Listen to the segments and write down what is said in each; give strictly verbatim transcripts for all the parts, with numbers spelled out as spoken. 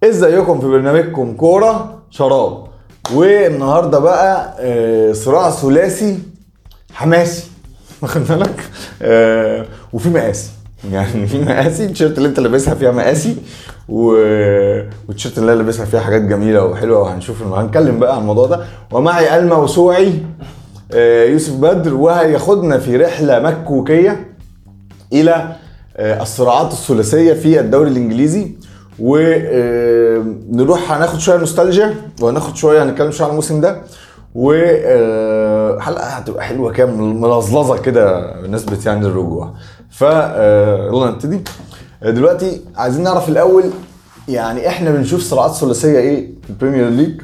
ازيكم في برنامجكم كورة شراب. والنهارده بقى آه، صراع ثلاثي حماسي واخد بالك آه، وفي مقاسي، يعني في مقاسي. التيشيرت اللي انت لابسها فيها مقاسي و... والتيشيرت اللي انا لابسها فيها حاجات جميله وحلوه، وهنشوف هنتكلم بقى عن الموضوع ده. ومعي الموسوعي آه، يوسف بدر، وهياخدنا في رحله مكوكيه الى آه، الصراعات الثلاثيه في الدوري الانجليزي. ونروح هناخد شويه نوستالجيا، وهناخد شويه هنتكلم شويه عن الموسم ده، وحلقه هتبقى حلوه كده ملظلظه كده بنسبه يعني الرجوع. ف يلا نبتدي دلوقتي. عايزين نعرف الاول يعني احنا بنشوف صراعات ثلاثيه ايه في البريمير ليج.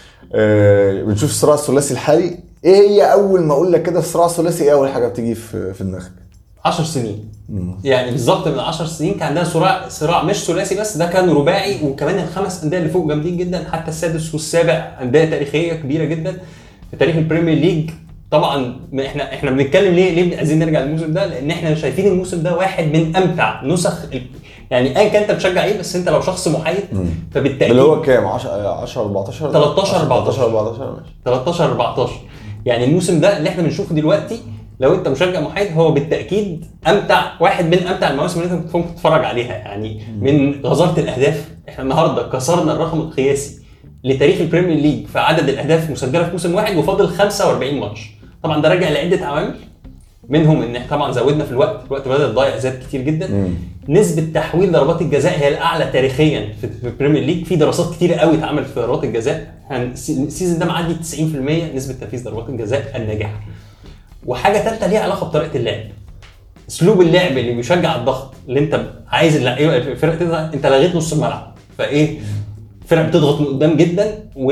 بنشوف الصراع الثلاثي الحالي ايه هي. اول ما اقول لك كده الصراع الثلاثي ايه اول حاجه بتيجي في في دماغك؟ عشر سنين. مم. يعني بالظبط من عشر سنين كان عندنا صراع صراع مش ثلاثي بس، ده كان رباعي، وكمان الخمس انديه اللي فوق جامدين جدا، حتى السادس والسابع انديه تاريخيه كبيره جدا في تاريخ البريمير ليج. طبعا احنا احنا بنتكلم ليه ليه عايزين نرجع للموسم ده، لان احنا شايفين الموسم ده واحد من امتع نسخ، يعني ايا كان انت بتشجع ايه، بس انت لو شخص محايد فبالتالي اللي هو كام عشرة أربعتاشر تلتاشر أربعتاشر أربعتاشر تلتاشر أربعتاشر يعني الموسم ده اللي احنا بنشوفه دلوقتي، لو انت مشجع محايد هو بالتاكيد امتع واحد من امتع المواسم اللي انت ممكن تتفرج عليها. يعني من غزاره الاهداف، احنا النهارده كسرنا الرقم القياسي لتاريخ البريمير ليج في عدد الاهداف مسجله في موسم واحد، وفاضل خمسة وأربعين ماتش. طبعا ده راجع لعده عوامل، منهم ان طبعا زودنا في الوقت الوقت بدا يضيع زاد كتير جدا. مم. نسبه تحويل ضربات الجزاء هي الاعلى تاريخيا في البريمير ليج. في دراسات كتير قوي اتعملت في ضربات الجزاء، السيزون ده معدي تسعين بالمية نسبه تنفيذ ضربات الجزاء الناجحه. وحاجه ثالثه ليها علاقه بطريقه اللعب، اسلوب اللعب اللي بيشجع الضغط، اللي انت عايز الفرق تضغط، انت لغيت نص الملعب، فايه فرق بتضغط من قدام جدا،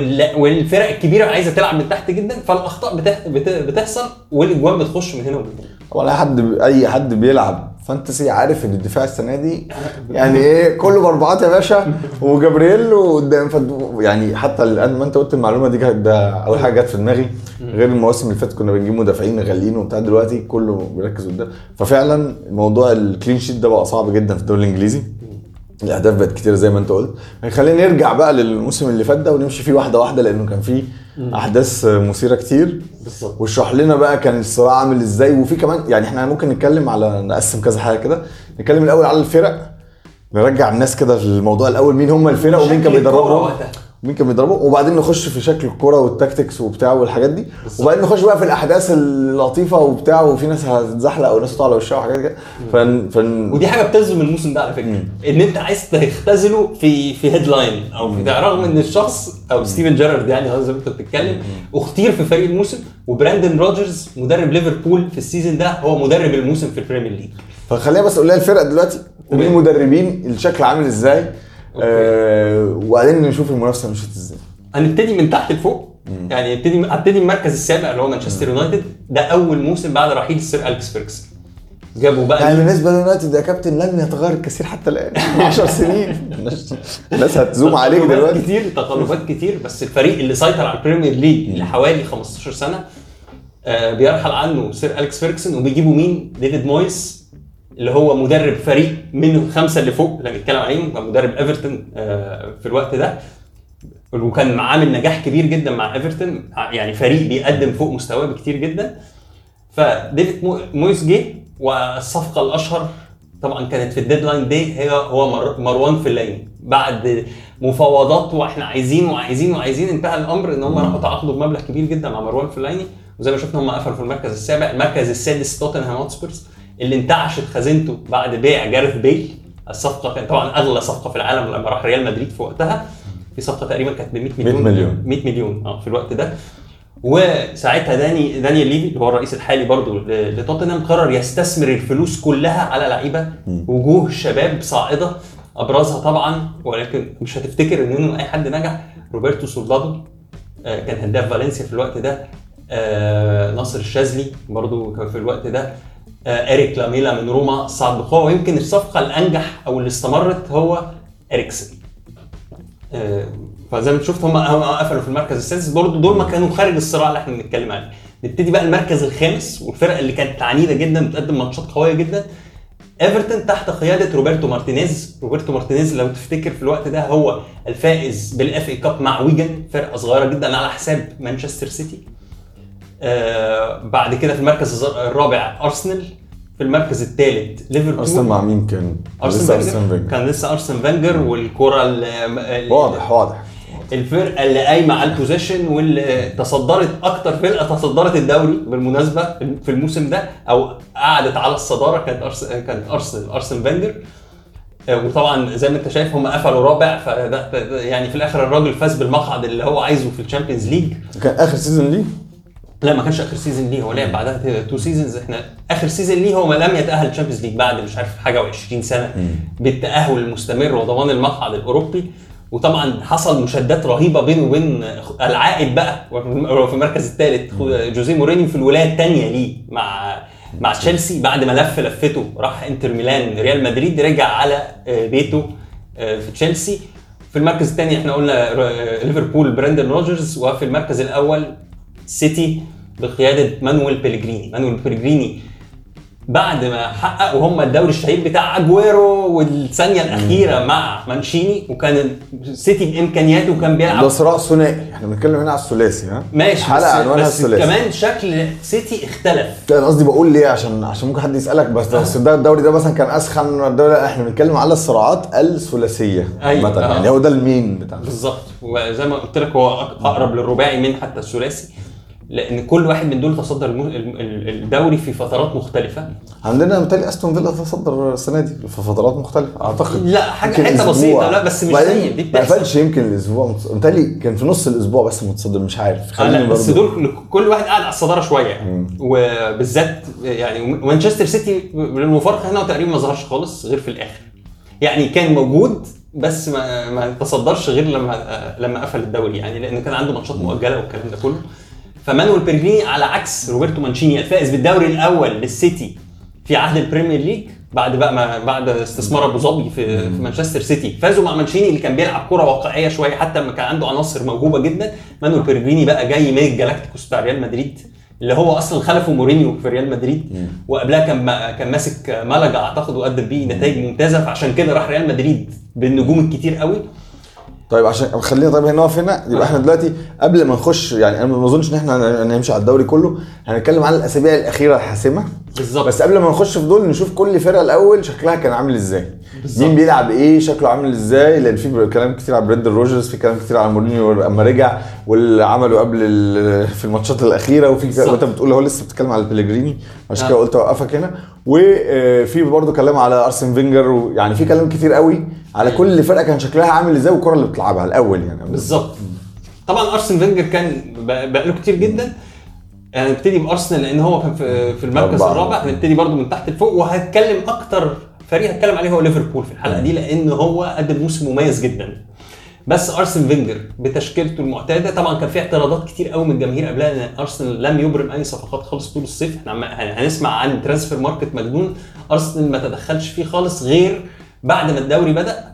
والفرق الكبيره عايزه تلعب من تحت جدا، فالاخطاء بتحصل والاجوان بتخش من هنا ومن هنا. ولا اي حد اي حد بيلعب فانتسي عارف ان الدفاع السنه دي يعني ايه، كله باربعات يا باشا وجابرييل وقدام. يعني حتى الان ما انت قلت المعلومه دي، ده اول حاجه جت في دماغي. غير المواسم اللي فاتت كنا بنجيب مدافعين غاليين وبتاع، دلوقتي كله بيركز قدام. ففعلا موضوع الكلين شيت ده بقى صعب جدا في الدوري الانجليزي، الاهداف بقت كتير زي ما انت قلت. خلينا نرجع بقى للموسم اللي فات ده ونمشي فيه واحده واحده، لانه كان فيه احداث مثيره كتير بالظبط. واشرح لنا بقى كان الصراع عامل ازاي. وفي كمان يعني احنا ممكن نتكلم على نقسم كذا حاجه كده. نتكلم الاول على الفرق، نرجع الناس كده في الموضوع الاول، مين هم الفرق ومين كان بيدربهم ومين كان بيدربهم، وبعدين نخش في شكل الكرة والتاكتكس وبتاع والحاجات دي، وبعدين نخش بقى في الاحداث اللطيفه وبتاع، وفي ناس هتزحلق او ناس تطلع على وشها وحاجات كده. فن... فن... ودي حاجه بتلزم الموسم ده على فكره، مم. ان انت عايز تختزله في في هيدلاين او في، رغم ان الشخص او مم. ستيفن جيرارد يعني زي ما انت بتتكلم اختير في فريق الموسم، وبراندن روجرز مدرب ليفربول في السيزون ده هو مدرب الموسم في البريمير ليج. فخلينا بس اقول لها الفرق دلوقتي ومين المدربين، الشكل عامل ازاي، آه وبعدين نشوف المنافسه مشيت ازاي. هنبتدي من تحت لفوق. مم. يعني نبتدي هبتدي من المركز السابع اللي هو مانشستر يونايتد. ده اول موسم بعد رحيل السير أليكس فيرجسون. جابوا بقى يعني بالنسبه لليونايتد يا كابتن لن يتغير الكثير حتى الان. عشر سنين الناس هتزوم عليك دلوقتي. كتير تقلبات كتير، بس الفريق اللي سيطر على البريمير ليج لحوالي خمستاشر سنه آه بيرحل عنه سير أليكس فيرجسون، وبيجيبوا مين؟ ديفيد مويس اللي هو مدرب فريق من خمسه اللي فوق اللي بنتكلم عليهم، مدرب ايفرتون آه في الوقت ده، وكان عامل نجاح كبير جدا مع ايفرتون، يعني فريق بيقدم فوق مستواه بكتير جدا. فديفيد مويس جه، والصفقه الاشهر طبعا كانت في الديدلاين دي هي هو مروان فلاني. بعد مفاوضات واحنا عايزين وعايزين وعايزين انتهى الامر ان هم راحوا تعاقدوا بمبلغ كبير جدا مع مروان فلاني، وزي ما شفنا هم قفلوا في المركز السابع. المركز السادس توتنهام هوتسبيرز اللي انتعشت خزينته بعد بيع جارث بيل. الصفقه كانت طبعا اغلى صفقه في العالم لما راح ريال مدريد في وقتها، في صفقه تقريبا كانت ب مية مليون مية مليون اه في الوقت ده. وساعتها داني دانيال ليفي اللي هو الرئيس الحالي برضو لتوتنهام قرر يستثمر الفلوس كلها على لعيبه وجوه شباب صاعده، ابرزها طبعا ولكن مش هتفتكر ان اي حد نجح، روبرتو سولدادو كان هداف فالنسيا في الوقت ده، ناصر الشاذلي برضو كان في الوقت ده، اريك لاميلا من روما صعد بقوه. ويمكن الصفقه الانجح او اللي استمرت هو اريكسن. فزي ما شفت هم قفلوا في المركز السادس برضو، دول ما كانوا خارج الصراع اللي احنا بنتكلم عليه. نبتدي بقى المركز الخامس، والفرق اللي كانت عنيده جدا بتقدم ماتشات قويه جدا. ايفرتون تحت قياده روبرتو مارتينيز. روبرتو مارتينيز لو تفتكر في الوقت ده هو الفائز بالاف اي كاب مع ويجن، فرقه صغيره جدا على حساب مانشستر سيتي. آه بعد كده في المركز الرابع ارسنال، في المركز الثالث ليفربول. ارسنال مع مين كان؟ لسه ارسن كان لسه ارسن فانجر. والكره واضح واضح الفرقه اللي قايمه على البوزيشن واللي تصدرت اكتر فرقه تصدرت الدوري بالمناسبه في الموسم ده او قعدت على الصداره كانت ارسنال كانت ارسنال ارسن فانجر. وطبعا زي ما انت شايف هم قفلوا رابع، فده يعني في الاخر الراجل فاز بالمقعد اللي هو عايزه في الشامبيونز ليج. كان اخر سيزون ليه؟ لا ما كانش اخر سيزون ليه، هو لعب بعدها تو سيزونز. احنا اخر سيزون ليه هو ما لم يتاهل للشامبيونز ليج بعد مش عارف حاجه وعشرين سنه بالتاهل المستمر وضمان المقعد الاوروبي. وطبعا حصل مشادات رهيبه بينه وبين العائد بقى في المركز الثالث جوزيه مورينيو في الولايه الثانيه ليه مع مع تشيلسي. بعد ما لف لفته راح انتر ميلان ريال مدريد، رجع على بيته في تشيلسي. في المركز الثاني احنا قلنا ليفربول براندن روجرز، وفي المركز الاول سيتي بقياده مانويل بيلغريني. مانويل بيلغريني بعد ما حقق وهم الدوري الشهير بتاع اجويرو والثانيه الاخيره مع مانشيني، وكان سيتي بامكانياته وكان بيلعب. ده صراع ثنائي، احنا بنتكلم هنا على الثلاثي. ها ماشي، حلقه عنوانها الثلاثي. كمان شكل سيتي اختلف. انا قصدي بقول ليه عشان عشان ممكن حد يسالك بس آه. ده الدوري ده مثلا كان اسخن من الدوري. احنا بنتكلم على الصراعات الثلاثيه. أيوة. مثلا آه. يعني هو ده المين بتاعنا بالظبط. وزي ما قلت لك هو اقرب للرباعي من حتى الثلاثي، لان كل واحد من دول تصدر الدوري في فترات مختلفه. عندنا مثالي استون فيلا تصدر السنه دي في فترات مختلفه اعتقد. لا حاجه حته بسيطه، لا بس مش زي دي بتحصل. ما قفلش يمكن الاسبوع مثالي كان في نص الاسبوع بس متصدر مش عارف. خلينا بس دول كل واحد قاعد على الصداره شويه. وبالذات يعني مانشستر سيتي بالمفارقه هنا تقريبا ما ظهرش خالص غير في الاخر. يعني كان موجود بس ما ما تصدرش غير لما لما قفل الدوري، يعني لان كان عنده ماتشات مؤجله والكلام ده كله. فمانويل بيلغريني على عكس روبرتو مانشيني الفائز بالدوري الاول للسيتي في عهد البريمير ليج بعد بقى ما بعد استثمار ابو ظبي في, في مانشستر سيتي، فازوا مع مانشيني اللي كان بيلعب كره واقعيه شويه حتى لما كان عنده عناصر موهوبه جدا. مانويل بيلغريني بقى جاي من الجالاكتيكوس بتاع ريال مدريد اللي هو اصلا خلفه مورينيو في ريال مدريد، وقبلها كان كان ماسك مالاجا اعتقد وقدم بيه نتائج ممتازه، فعشان كده راح ريال مدريد بالنجوم الكتير قوي. طيب عشان خلينا طيب هنا نقف هنا يبقى احنا دلوقتي قبل ما نخش يعني انا ما اظنش ان احنا هنمشي على الدوري كله، هنتكلم على الاسابيع الاخيره الحاسمه بالظبط. بس قبل ما نخش في دول نشوف كل فرقه الاول شكلها كان عامل ازاي بالزبط. مين بيلعب ايه شكله عامل ازاي، لان في كلام كتير على بريندن روجرز، في كلام كتير على مورينيو اما رجع واللي عمله قبل في الماتشات الاخيره، وفي وانت بتقول هو لسه بتتكلم على بيلغريني عشان كده قلت اوقفك هنا، وفي برضو كلام على ارسن فينجر، يعني في كلام كتير قوي على كل فرقه كان شكلها عامل ازاي والكره اللي بتلعبها الاول يعني بالظبط. طبعا ارسن فينجر كان بقاله كتير جدا، يعني نبتدي بارسنال لان هو كان في في المركز الرابع، هنبتدي برضو من تحت لفوق، وهتكلم اكتر فريق هتكلم عليه هو ليفربول في الحلقه دي لان هو قدم موسم مميز جدا. بس ارسن فينجر بتشكيلته المعتاده طبعا كان في اعتراضات كتير قوي من الجماهير قبلها ان ارسنال لم يبرم اي صفقات خالص طول الصيف. احنا هنسمع عن ترانسفير ماركت مجنون ارسنال ما تدخلش فيه خالص غير بعد ما الدوري بدا،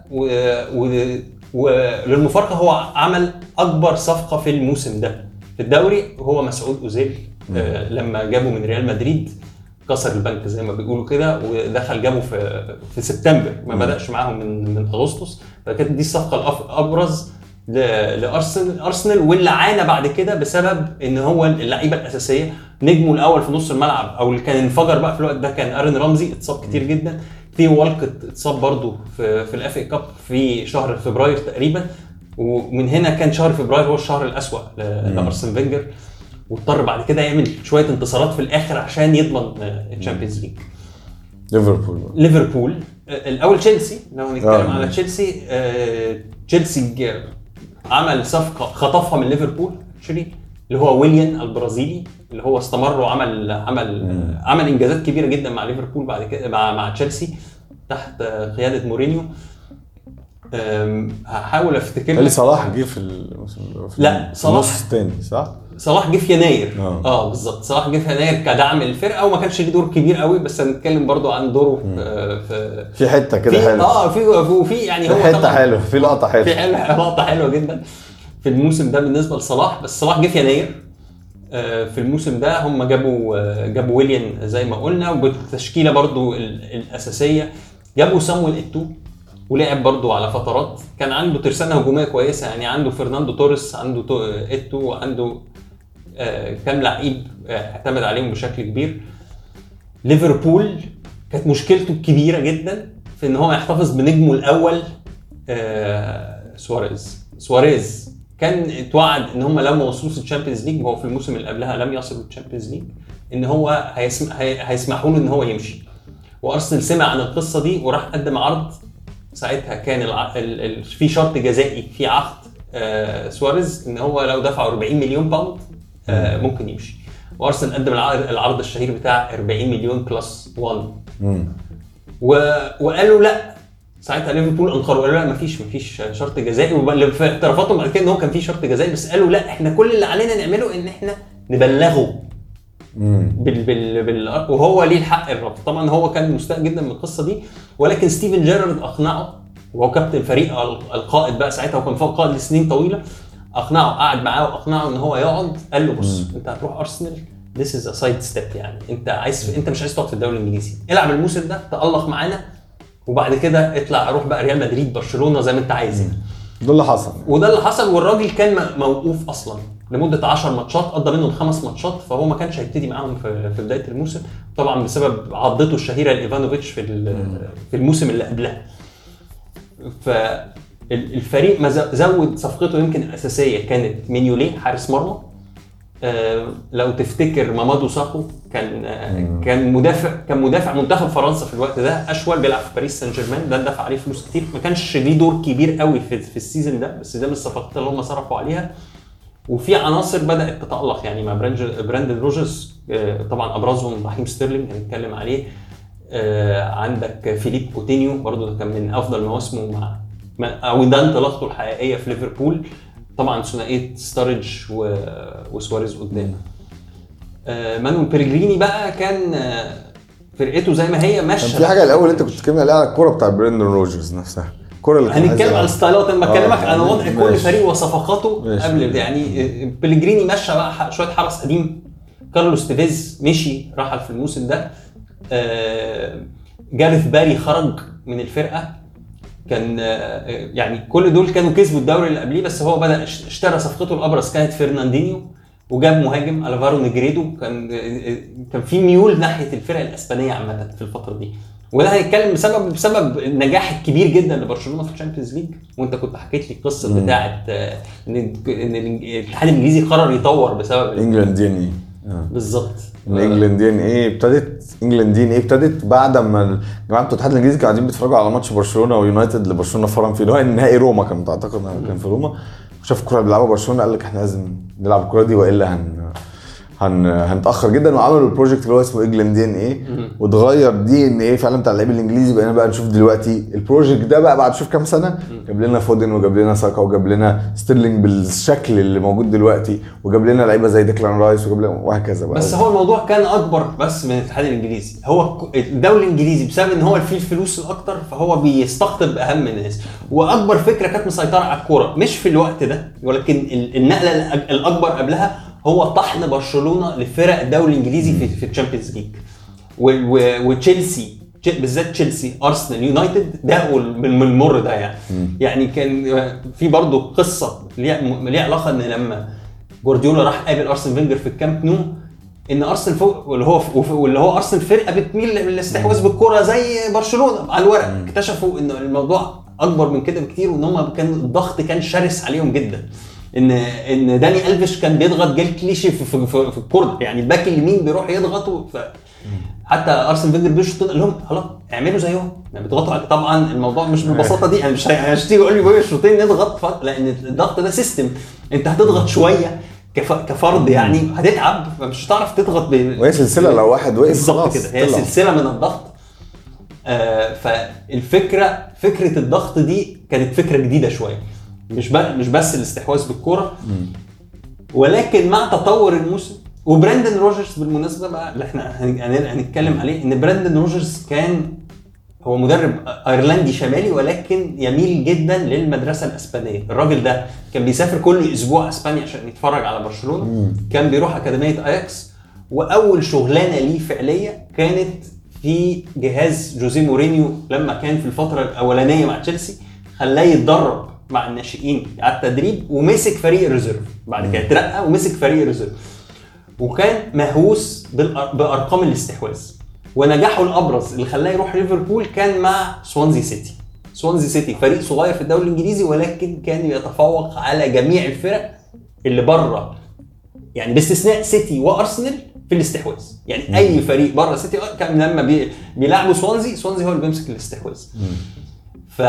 وللمفارقه هو عمل اكبر صفقه في الموسم ده في الدوري هو مسعود اوزيل. آه لما جابه من ريال مدريد كسر البنك زي ما بيقولوا كده، ودخل جابه في في سبتمبر ما بداش معاهم من من اغسطس، فكانت دي الصفقه الابرز لارسنال ارسنال واللي عانى بعد كده بسبب ان هو اللعيبه الاساسيه نجمه الاول في نص الملعب او اللي كان انفجر بقى في الوقت ده كان ارن رامزي، اتصاب كتير جدا. في والكت اتصاب برضو في في الاف اي كاب في شهر فبراير تقريبا، ومن هنا كان شهر فبراير هو الشهر الاسوأ لارسن فينجر، واضطر بعد كده يعمل شويه انتصارات في الاخر عشان يضمن الشامبيونز ليج. ليفربول ليفربول الاول تشيلسي، لو هنتكلم آه. على تشيلسي آه، تشيلسي عمل صفقه خطفها من ليفربول شري اللي هو ويليان البرازيلي اللي هو استمر وعمل عمل مم. عمل انجازات كبيره جدا مع ليفربول بعد كده مع مع تشيلسي تحت قياده مورينيو. هحاول افتكر لك صلاح جه في الموسم لا صلاح نص تاني صح؟ صلاح جه في يناير اه, آه بالظبط. صلاح جه في يناير كدعم للفرقه وما كانش ليه دور كبير قوي، بس هنتكلم برضو عن دوره في في حته كده حلوه اه في في يعني هو حته حلوه في لقطه حلوه في لقطه حلوه جدا في الموسم ده بالنسبه لصلاح. بس صلاح جه في يناير في الموسم ده هم جابوا جابوا ويليان زي ما قلنا، وبالتشكيله برضو الاساسيه جابوا سامويل ايتو ولعب برضو على فترات. كان عنده ترسانه هجوميه كويسه، يعني عنده فرناندو توريس، عنده ايتو، عنده كام لعيب اعتمد عليهم بشكل كبير. ليفربول كانت مشكلته الكبيره جدا في ان هو يحتفظ بنجمه الاول سواريز. سواريز كان اتوعد ان هم لما وصلوا الشامبيونز ليج، هو في الموسم اللي قبلها لم يصلوا الشامبيونز ليج، ان هو هيسمح هيسمحوا له ان هو يمشي. وارسنال سمع عن القصه دي وراح قدم عرض. ساعتها كان الع... ال... ال... في شرط جزائي في عقد آه سواريز ان هو لو دفعوا أربعين مليون باوند آه ممكن يمشي. وارسنال قدم العرض, العرض الشهير بتاع أربعين مليون بلس واحد، و... وقالوا لا. ساعتها ليفربول انكروا، قالوا لا مفيش مفيش شرط جزائي، وفي اعترافاتهم بعد كده ان هو كان في شرط جزائي، بس قالوا لا احنا كل اللي علينا نعمله ان احنا نبلغه بال بال بال وهو ليه الحق الرفض. طبعا هو كان مستاء جدا من القصه دي، ولكن ستيفن جيرارد اقنعه، وهو كابتن فريق القائد بقى ساعتها، وكان فوق قائد لسنين طويله. اقنعه، قعد معاه واقنعه ان هو يقعد. قال له بص مم. انت هتروح ارسنال، this is a side step، يعني انت عايز انت مش عايز تقعد في الدوري الانجليزي، العب الموسم ده تألق معانا، وبعد كده اطلع روح بقى ريال مدريد برشلونه زي ما انت عايز. ده اللي حصل وده اللي حصل. والراجل كان موقوف اصلا لمده عشر ماتشات، قضى منهم خمس ماتشات، فهو ما كانش هيبتدي معاهم في في بدايه الموسم، طبعا بسبب عضته الشهيره لايفانوفيتش في في الموسم اللي قبلها. فالفريق ما زود صفقته يمكن الاساسيه كانت مينيولي حارس مرمى. آه لو تفتكر مامادو ساكو كان آه كان مدافع كان مدافع منتخب فرنسا في الوقت ده، اشول بيلعب في باريس سان جيرمان، ده دفع عليه فلوس كتير، ما كانش ليه دور كبير قوي في في السيزون ده، بس ده من الصفقات اللي هم صرفوا عليها. وفي عناصر بدات تتالق يعني مع براندن روجرز، آه طبعا ابرزهم رحيم ستيرلينج هنتكلم عليه. آه عندك فيليب كوتينيو برضو كان من افضل مواسمه مع او ده انطلاقته الحقيقيه في ليفربول. طبعا ثنائيه ستاريج و... وسواريز قدام. آه مانويل بيرجريني بقى كان آه فرقته زي ما هي ماشيه. كان في حاجه الاول انت كنت بتتكلم عليها الكوره بتاع براندن روجرز نفسها، الكوره اللي هنتكلم على الستايلات. انا بكلمك عن وضع كل فريق وصفقاته قبل يعني. بيرجريني مشى بقى شويه حرس قديم، كارلوس تيفيز مشي رحل في الموسم ده. آه جاريث باري خرج من الفرقه، كان يعني كل دول كانوا كسبوا الدوري اللي قبليه، بس هو بدأ اشترى صفقته الأبرز كانت فرناندينيو، وجاب مهاجم ألفارو نيجريدو. كان كان في ميول ناحية الفرق الإسبانية عامة في الفترة دي، وده هنتكلم بسبب بسبب النجاح الكبير جدا لبرشلونة في الشامبيونز ليج. وانت كنت حكيت لي القصة بتاعه ان ان الاتحاد الانجليزي قرر يطور بسبب انجلاند دي ان ايه بالظبط. انجلاند دي ان ايه ابتدت انجلاند دي ان ايه ابتدت بعد ما جماعه الاتحاد الانجليزي كانوا قاعدين بيتفرجوا على ماتش برشلونه ويونايتد لبرشلونه فرن في نهائي روما، كان اعتقد كان في روما، وشاف الكره بيلعبوا برشلونه قال لك احنا لازم نلعب الكره دي والا هن هن هنتاخر جدا. وعملوا البروجكت اللي هو اسمه انجلاند دي ان ايه، واتغير دي ان ايه فعلا بتاع اللعيب الانجليزي. بقينا بقى نشوف دلوقتي البروجكت ده بقى بعد شوف كام سنه، جاب لنا فودن وجاب لنا ساكا وجاب لنا ستيرلينج بالشكل اللي موجود دلوقتي، وجاب لنا لعيبه زي ديكلان رايس وجاب لنا وهكذا بقى. بس هو الموضوع كان اكبر بس من الاتحاد الانجليزي. هو الدوري الانجليزي بسبب ان هو فيه الفلوس الاكتر، فهو بيستقطب اهم الناس. واكبر فكره كانت مسيطره على الكوره مش في الوقت ده، ولكن النقله الاكبر قبلها هو طحن برشلونه لفرق الدوري الانجليزي في في الشامبيونز ليج. وتشيلسي بالذات تشيلسي ارسنال يونايتد داقوا من المر ده يعني. يعني كان في برضو قصه ليها علاقه ان لما جوارديولا راح قابل ارسن فينجر في الكامب نو، ان ارسنال فوق واللي هو واللي هو ارسنال فرقه بتميل للاستحواذ بالكره زي برشلونه على الورق، اكتشفوا ان الموضوع اكبر من كده بكتير، وان هم كان الضغط كان شرس عليهم جدا. ان ان داني ألفيش كان بيضغط جيل كليشي في في, في, في الكورة، يعني الباك اليمين بيروح يضغطوا. حتى ارسن فينجر بيشوط لهم خلاص اعملوا زيهم، يعني بيضغطوا. طبعا الموضوع مش بالبساطه دي، يعني مش هتيجي تقول لي بقى شوطين نضغط، لان الضغط ده سيستم، انت هتضغط شويه كفرد يعني هتتعب، مش هتعرف تضغط ب... وهي سلسله لو واحد وقف بالظبط كده، هي سلسله من الضغط. آه فالفكره فكره الضغط دي كانت فكره جديده شويه، مش مش بس الاستحواذ بالكرة، ولكن مع تطور الموسم. وبراندن روجرز بالمناسبة بقى اللي احنا هنتكلم عليه، ان براندن روجرز كان هو مدرب ايرلندي شمالي ولكن يميل جدا للمدرسه الاسبانيه. الراجل ده كان بيسافر كل اسبوع اسبانيا عشان يتفرج على برشلونه. مم. كان بيروح اكاديميه اياكس، واول شغلانه ليه فعليه كانت في جهاز جوزيه مورينيو لما كان في الفتره الاولانيه مع تشيلسي، خلاه يتدرب مع الناشئين على التدريب ومسك فريق الريزيرف. بعد كده اترقى ومسك فريق الريزيرف، وكان مهووس بارقام الاستحواذ. ونجاحه الابرز اللي خلاه يروح ليفربول كان مع سوانزي سيتي. سوانزي سيتي فريق صغير في الدوري الانجليزي ولكن كان يتفوق على جميع الفرق اللي بره، يعني باستثناء سيتي وارسنال في الاستحواذ. يعني اي فريق بره سيتي كان لما بي... بيلعبوا سوانزي سوانزي هو اللي بيمسك الاستحواذ. ف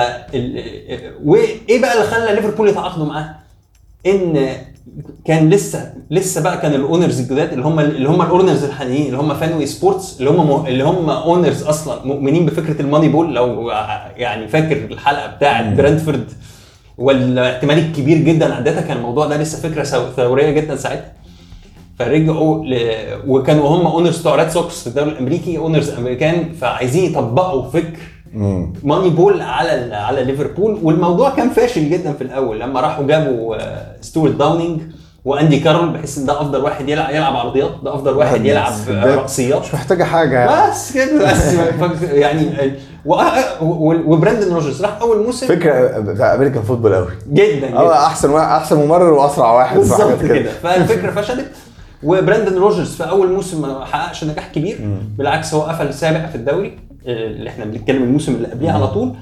وايه بقى اللي خلى ليفربول يتعاقدوا معاه؟ ان كان لسه لسه بقى كان الاونرز الجداد اللي هم اللي هم الاونرز الحاليين اللي هم فانوي سبورتس، اللي هم اللي هم اونرز اصلا مؤمنين بفكره الماني بول. لو يعني فاكر الحلقه بتاعه برنتفورد والاحتمال الكبير جدا عندها، كان الموضوع ده لسه فكره ثوريه جدا ساعتها. فرجعوا ل... وكانوا هم اونرز بتوع ريد سوكس في الدوري الامريكي، اونرز امريكان، فعايزين يطبقوا فكر مم. ماني بول على على ليفربول. والموضوع كان فاشل جدا في الاول لما راحوا جابوا ستوارت داونينج واندي كارول، بحيث ان ده افضل واحد يلعب يلعب عرضيات، ده افضل واحد يلعب رأسيات، مش محتاجه حاجه بس كده بس يعني. وبراندن روجرز راح اول موسم فكره بتاع امريكان فوتبول قوي جدا اه احسن احسن ممرر واسرع واحد بالظبط كده. فالفكره فشلت، وبراندن روجرز في اول موسم ما حققش نجاح كبير. مم. بالعكس هو قفل سابع في الدوري اللي احنا بنتكلم الموسم اللي قبليه على طول.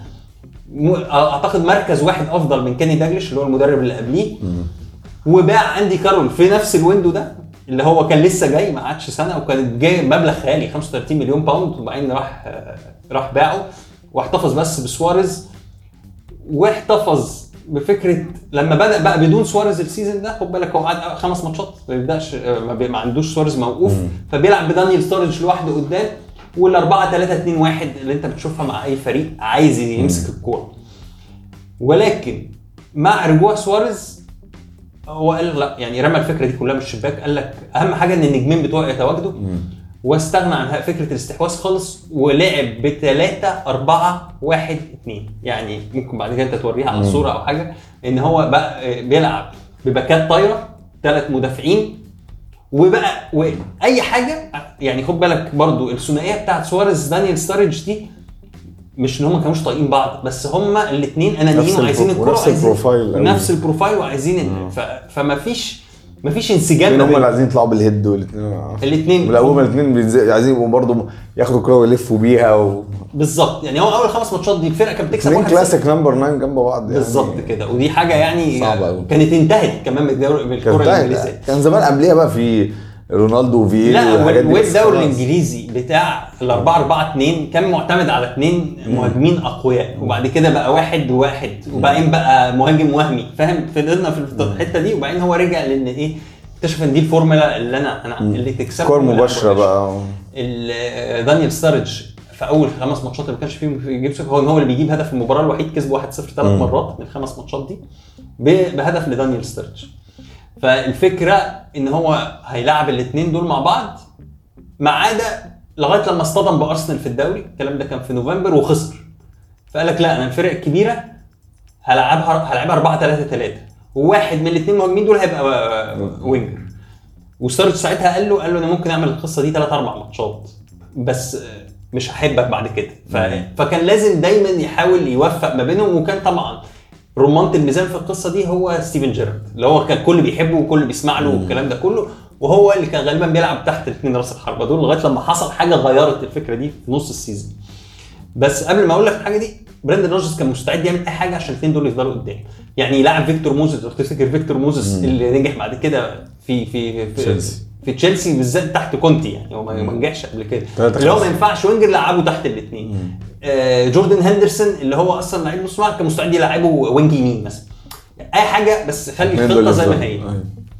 اعتقد مركز واحد افضل من كاني داجلش اللي هو المدرب اللي قبليه. وباع اندي كارول في نفس الويندو ده اللي هو كان لسه جاي ما عادش سنه، وكان جاي مبلغ خيالي خمسة وثلاثين مليون باوند، وبعدين راح راح باعه واحتفظ بس بسواريز. واحتفظ بفكره لما بدا بقى بدون سواريز السيزون ده، خد بالك هو قعد خمس ماتشات ما بيبداش، ما عندوش سواريز موقوف، فبيلعب بدانيال ستارج لوحده قدام، والاربعة ثلاثة اثنين واحد اللي انت بتشوفها مع اي فريق عايز يمسك الكوره. ولكن مع رجوع سواريز هو قال لا، يعني رمى الفكره دي كلها من الشباك. قال لك اهم حاجه ان النجمين بتوعه يتواجدوا، واستغنى عن فكره الاستحواذ خالص، ولعب بثلاثة أربعة واحد اثنين. يعني ممكن بعد كده انت توريها على الصوره او حاجه، ان هو بقى بيلعب بباكات طايره، ثلاث مدافعين، وبقى واي حاجه. يعني خد بالك برضو الثنائيه بتاعت سواريز دانيال ستارج دي مش ان هم كانوش طايقين بعض، بس هم الاثنين انانيين وعايزين الكره، نفس البروفايل نفس البروفايل وعايزين، فما فيش ما فيش انسجام. هم اللي عايزين يطلعوا بالهيد والاثنين الاثنين الاول الاثنين عايزين برضه ياخدوا الكره ويلفوا بيها و... بالظبط. يعني هو اول خمس ماتشات دي الفرقه كانت بتكسب واحد كلاسيك نمبر تسعة جنب بعض يعني. بالظبط كده، ودي حاجه يعني صعبة كانت انتهت كمان من الدوري بالكره الانجليزيه. كان زمان قبليها بقى في رونالدو وفييري والحاجات دي. والدوري الانجليزي بتاع الأربعة أربعة اثنين كان معتمد على اثنين مهاجمين اقوياء، وبعد كده بقى واحد وواحد، وبعدين بقى مهاجم وهمي، فاهم؟ فضلنا في الحته دي، وبعدين هو رجع لان ايه، اكتشف ان دي الفورمولا اللي انا انا اللي تكسب كور مباشره بقى. دانيال ستارج في اول خمس ماتشات اللي ما كانش فيهم يجيب سكور، هو هو اللي بيجيب هدف المباراه الوحيد، كسب واحد صفر ثلاث مرات من الخمس ماتشات دي بهدف لدانيال ستارج. فالفكره ان هو هيلاعب الاثنين دول مع بعض، ما عدا لغايه لما اصطدم بارسنال في الدوري. الكلام ده كان في نوفمبر وخسر، فقال لك لا، انا الفرق الكبيره هلعبها هلعبها أربعة ثلاثة ثلاثة، وواحد من الاثنين مهاجمين دول هيبقى وينجر. وستارج ساعتها قال له قال له انا ممكن اعمل القصه دي ثلاث اربع ماتشات بس مش هحبك بعد كده. ف... فكان لازم دايما يحاول يوفق ما بينهم. وكان طبعا رمانة الميزان في القصه دي هو ستيفن جيرارد، اللي هو كان كل بيحبه وكل بيسمع له والكلام ده كله، وهو اللي كان غالبا بيلعب تحت الاثنين راس الحربه دول لغايه لما حصل حاجه غيرت الفكره دي في نص السيزون. بس قبل ما اقول لك الحاجه دي، براندن روجرز كان مستعد يعمل اي حاجه عشان الاثنين دول يفضلوا قدام. يعني يلعب فيكتور موزيس، لو تفتكر فيكتور موزيس اللي نجح بعد كده في في في تشيلسي في تشيلسي بالذات تحت كونتي، يعني هو ما نجحش قبل كده، اللي هو ما ينفعش وينجر لعبه تحت الاثنين. آه جوردن هندرسون اللي هو اصلا لعيب نص ملعب كان مستعد يلعبه وينج يمين مثلا، اي حاجه بس خلي الخطه زي ما هي.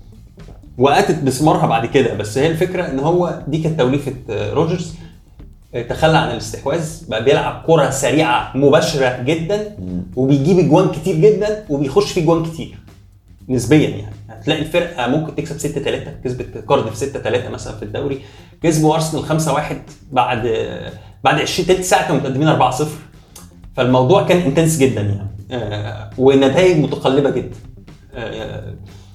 وقتت بسمارها بعد كده. بس هي الفكره ان هو دي كانت توليفه روجرز، تخلى عن الاستحواذ، بقى بيلعب كرة سريعة مباشرة جدا، وبيجيب اجوان كتير جدا، وبيخش في اجوان كتير نسبيا. يعني هتلاقي الفرقة ممكن تكسب ستة ثلاثة، كسبت كارديف ستة ثلاثة مثلا في الدوري، كسبوا ارسنال خمسة واحد بعد بعد عشرين تلت ساعه كانوا متقدمين أربعة صفر. فالموضوع كان انتنس جدا يعني آه ونتائج متقلبه جدا. آه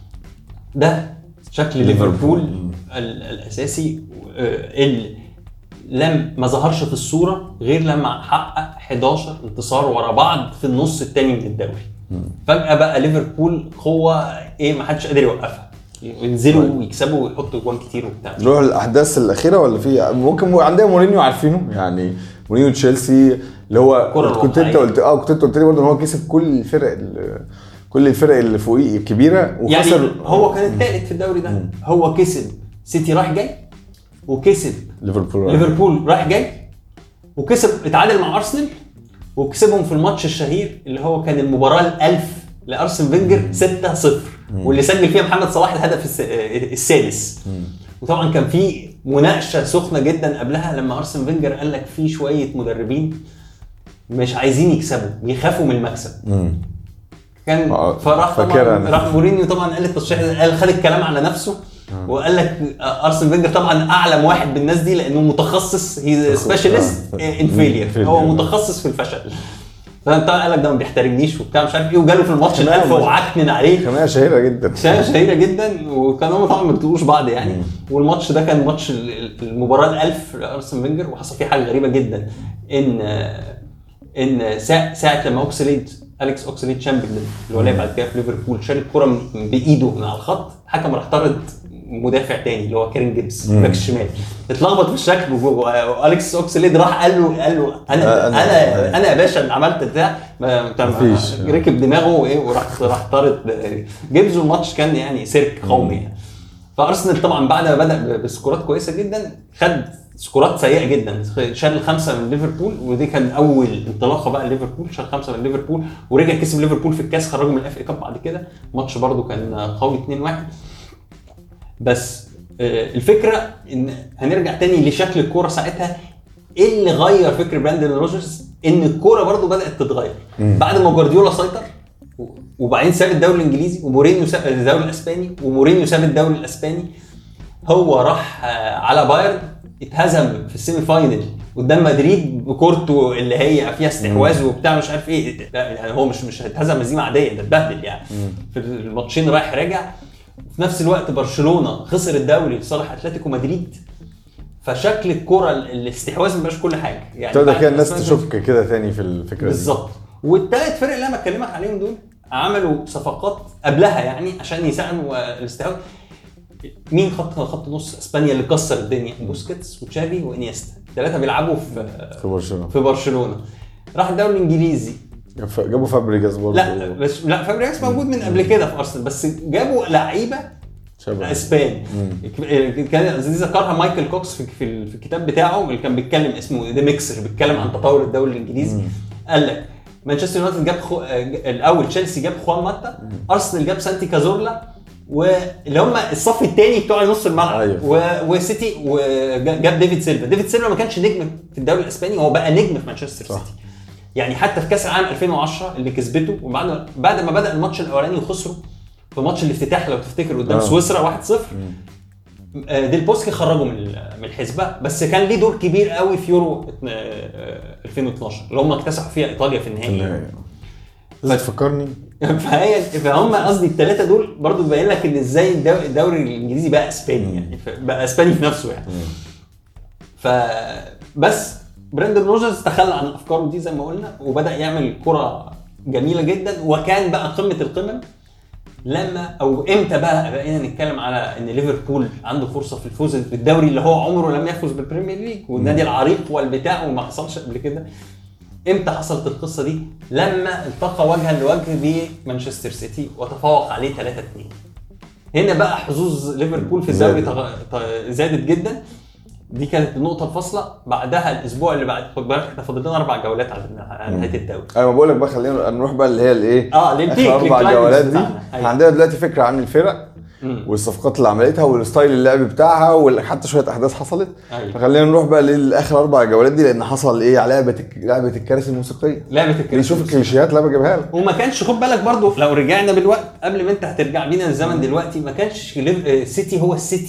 ده شكل ليفربول الاساسي آه اللي لم ما ظهرش في الصوره غير لما حقق حداشر انتصار ورا بعض في النص الثاني من الدوري. فجاه بقى ليفربول قوه ايه ما حدش قادر يوقفها، ينزلوا ويكسبوا ويحطوا جوان كتير وبتاع. نروح الاحداث الاخيره ولا في ممكن عندنا مورينيو عارفينه يعني مورينيو تشيلسي اللي هو كنت انت قلت اه كنت انت قلت لي برضه ان هو كسب كل الفرق كل الفرق اللي فوقيه الكبيره وخسر يعني هو كان الثالث في الدوري ده. مم. هو كسب سيتي رايح جاي وكسب ليفربول ليفربول رايح جاي وكسب اتعادل مع ارسنال وكسبهم في الماتش الشهير اللي هو كان المباراه الألف لارسن فينجر ستة صفر واللي سجل فيها محمد صلاح الهدف السادس. وطبعا كان في مناقشه سخنه جدا قبلها لما ارسن فينجر قال لك في شويه مدربين مش عايزين يكسبوا بيخافوا من المكسب. مم. كان فراح طبعا راح مورينيو طبعا قال التصريح قال خد الكلام على نفسه وقال لك ارسن فينجر طبعا اعلم واحد بالناس دي لانه متخصص هي سبيشاليست ان فيلير، هو متخصص في الفشل. فانت قال لك ده ما بيحترمنيش وبتاع مش عارف ايه وجاله في الماتش الألف وعكنن عليه كمان شهيره جدا شهيره جدا وكانوا طبعا ما بيطيقوش بعض يعني. والماتش ده كان ماتش المباراه الألف لارسن فينجر وحصل فيه حاجه غريبه جدا ان ان ساعه لما اوكسليد اليكس اوكسليد تشامبرلين اللي هو لعب بعد كده في ليفربول شال الكره بايده من على الخط، الحكم راح طرد مدافع تاني اللي هو كيرين جيبس باك الشمال اتلخبط في الشكل واليكس اوكسليد راح قال له قال له انا انا انا, أنا يا باشا اللي عملت ده ركب دماغه وايه وراح راح طرد جيبس. والماتش كان يعني سيرك قومي يعني. فارسنال طبعا بعد ما بدا بسكورات كويسه جدا خد سكورات سيئه جدا، شال خمسه من ليفربول ودي كان اول انطلاقه بقى ليفربول، شال خمسه من ليفربول ورجع كسب ليفربول في الكاس خرجوا من الاف اي كاب بعد كده. ماتش برده كان قوي اتنين واحد. بس الفكره ان هنرجع تاني لشكل الكوره ساعتها. ايه اللي غير فكر براندن روجرز؟ ان الكوره برده بدات تتغير بعد ما جوارديولا سيطر وبعدين ساب الدوري الانجليزي ومورينيو ساب الدوري الاسباني ومورينيو ساب الدوري الاسباني. هو راح على بايرن اتهزم في السيمي فاينل قدام مدريد بكورته اللي هي فيها استحواذ وبتاع مش عارف ايه يعني. هو مش مش هيتهزم هزيمه عاديه، ده اتبهدل يعني في الماتشين رايح راجع. في نفس الوقت برشلونه خسر الدوري لصالح اتلتيكو مدريد. فشكل الكره الاستحواذ مبقاش كل حاجه يعني. تقدر كده الناس تشك كده تاني في الفكره بالظبط. والثلاث فرق اللي انا بكلمك عليهم دول عملوا صفقات قبلها يعني عشان يساعدوا الاستحواذ. مين خط خط نص اسبانيا اللي كسر الدنيا؟ بوسكيتس وتشافي وانيستا، ثلاثه بيلعبوا في في برشلونه في برشلونه. راح الدوري الانجليزي جابوا فابريجاس برضه. لا بس لا فابريجاس موجود من قبل كده في ارسنال بس جابوا لعيبه اسبان. كان ذكرها مايكل كوكس في في الكتاب بتاعه اللي كان بيتكلم اسمه ذا ميكسر بيتكلم عن تطور الدوري الانجليزي. قال لك مانشستر يونايتد جاب خو... الاول تشيلسي جاب خوان ماتا، ارسنال جاب سانتي كازورلا واللي هم الصف الثاني بتوع نص الملعب. أيوة. و... وسيتي وجاب ديفيد سيلفا. ديفيد سيلفا ما كانش نجم في الدوري الاسباني، هو بقى نجم في مانشستر سيتي يعني. حتى في كاس العالم ألفين وعشرة اللي كسبته وبعد بعد ما بدا الماتش الاولاني وخسروا في ماتش الافتتاح لو تفتكر قدام آه. سويسرا واحد صفر، ديل بوسكي خرجوا من من الحسبه. بس كان ليه دور كبير قوي في يورو ألفين واثناشر اللي هم اكتسحوا فيها ايطاليا في النهائي. تفكرني فهي فهم قصدي الثلاثه دول برضو بيبين لك ان ازاي الدوري الانجليزي بقى اسباني يعني بقى اسباني في نفسه يعني. فبس براندن روجرز تخلى عن افكاره دي زي ما قلنا وبدا يعمل كره جميله جدا. وكان بقى قمه القمم لما او امتى بقى بقينا نتكلم على ان ليفربول عنده فرصه في الفوز بالدوري اللي هو عمره لم يفوز بالبريمير ليج والنادي العريق والبتاع وما حصلش قبل كده. امتى حصلت القصه دي؟ لما التقى وجها لوجه بمانشستر سيتي وتفوق عليه ثلاثة اثنين. هنا بقى حظوظ ليفربول في الدوري زادت جدا. دي كانت النقطه الفاصله. بعدها الاسبوع اللي بعد خد بالك احنا فاضل لنا اربع جولات على نهايه الدوري. ايوه بقول لك بقى خلينا نروح بقى اللي هي الايه اه الاربع جولات دي. احنا عندنا دلوقتي فكره عن الفرق والصفقات اللي عملتها والستايل اللعب بتاعها وحتى شويه احداث حصلت. أيوة. فخلينا نروح بقى للاخر اربع جولات دي لان حصل ايه على لعبه لعبه الكراسي الموسيقيه. لعبه الكراسي نشوف الكليشيهات لعبه جابها لك. وما كانش خد بالك برضو لو رجعنا بالوقت قبل ما انت هترجع بينا الزمن دلوقتي ما كانش سيتي هو السيتي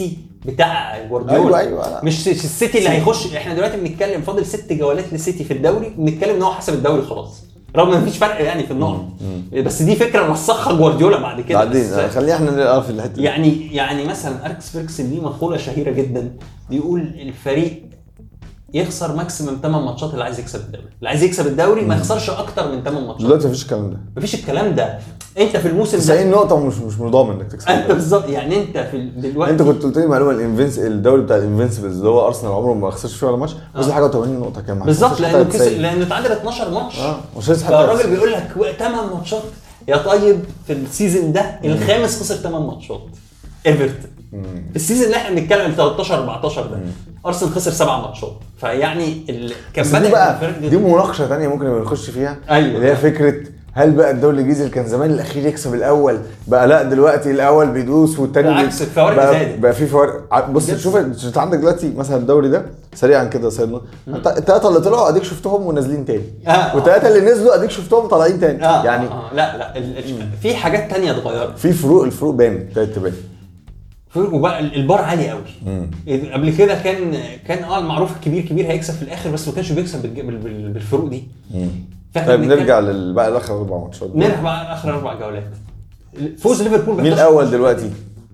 بتاع جوارديولا. أيوة أيوة مش السيتي اللي هيخش. احنا دلوقتي بنتكلم فاضل ست جولات للسيتي في الدوري، بنتكلم ان هو حسب الدوري خلاص رغم ان مفيش فرق يعني في النقط، بس دي فكره نسخها جوارديولا بعد كده. بعدين خلينا احنا نقف في الحته يعني يعني مثلا أليكس فيرجسون دي مقوله شهيره جدا، بيقول الفريق يخسر ماكسيمم ثمانية ماتشات اللي عايز يكسب الدوري، اللي عايز يكسب الدوري ما يخسرش اكتر من ثمانية ماتشات. دلوقتي مفيش الكلام ده، مفيش الكلام ده. انت في الموسم ده تسعين نقطه ومش مش مضامن انك تكسب. انت بالظبط يعني انت في دلوقتي انت كنت قلت لي معلومه الانفنس الدوري بتاع الانفنسبلز اللي هو ارسنال عمره ما خسرش فيه ولا ماتش، وصل حاجه ثمانين نقطه كمان بالظبط، لانه كسب لانه اتعادل اتناشر ماتش. اه مش لسه حتى الراجل بيقول لك ثمانية ماتشات يا طيب في السيزون ده الخامس خسر ثمانية ماتشات ايفرتون. السيزون اللي احنا بنتكلم تلتاشر اربعتاشر ده ارسنال خسر سبعة ماتشات. فيعني كان بدأ بقى دي مناقشه ثانيه ممكن نخش فيها. أيوة. اللي هي فكره هل بقى الدوري الانجليزي اللي كان زمان الاخير يكسب الاول بقى لا دلوقتي الاول بيدوس والثاني بالعكس الفوارق بقى, زادت بقى في فوارق. بص شوف انت عندك دلوقتي مثلا الدوري ده سريعا كده سيدنا الثلاثه اللي طلعوا اديك شفتهم ونازلين تاني آه. والثلاثه اللي نزلوا اديك شفتهم طالعين تاني. آه. يعني آه. لا لا ال... ال... في حاجات تانية اتغيرت، في فروق الفروق بانت ابتدت تبان. وبقى البار عالي قوي. قبل كده كان كان اه المعروف الكبير كبير هيكسب في الاخر بس ما كانش بيكسب بالفروق دي. طيب نرجع للباقي الاخر اربع ماتشات. نرجع بقى اخر اربع جولات. فوز ليفربول مين الاول دلوقتي؟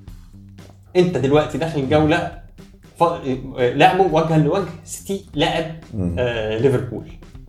انت دلوقتي داخل الجوله ف... لعبوا وجها لوجه سيتي لاعب آه ليفربول.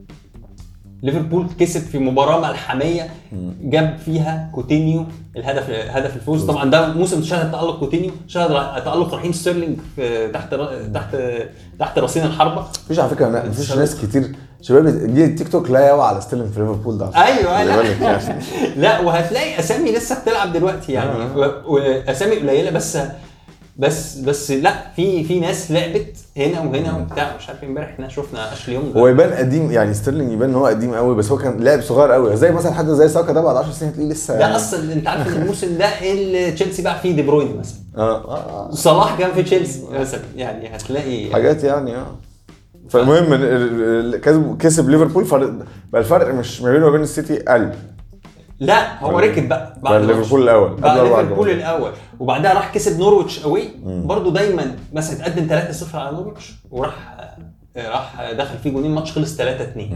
ليفربول كسب في مباراه ملحميه جاب فيها كوتينيو الهدف هدف الفوز. طبعا ده موسم شهد تألق كوتينيو، شهد تألق رحيم ستيرلينج تحت تحت تحت رصين الحربه. مفيش على فكره مفيش ناس كتير شباب جيل التيك توك لا يوعى على ستيرلينج في ليفربول ده. ايوه لا يعني. لا وهتلاقي اسامي لسه بتلعب دلوقتي يعني آه. واسامي قليله بس بس بس لا في في ناس لعبت هنا وهنا وبتاع. مش عارف امبارح احنا شفنا اشلي يونغ هو يبان قديم يعني ستيرلينج يبان ان هو قديم قوي بس هو كان لاعب صغير قوي زي مثلا حد زي ساكا ده بعد عشر سنين تلاقيه لسه ده اصلا انت عارف ان الموسم ده اللي تشيلسي باع فيه دي بروين مثلا اه اه صلاح كان في تشيلسي مثلا يعني هتلاقي حاجات يعني اه فالمهم كسب كسب ليفربول فرق بقى الفرق مش ما بينه وبين السيتي قل. لا هو ركب بقى بعد ليفربول الاول بعد ليفربول الاول وبعدها راح كسب نورويتش قوي برضو. دايما مثلا اتقدم ثلاثة صفر على نورويتش وراح راح دخل فيه جونين ماتش خلص ثلاثة اتنين.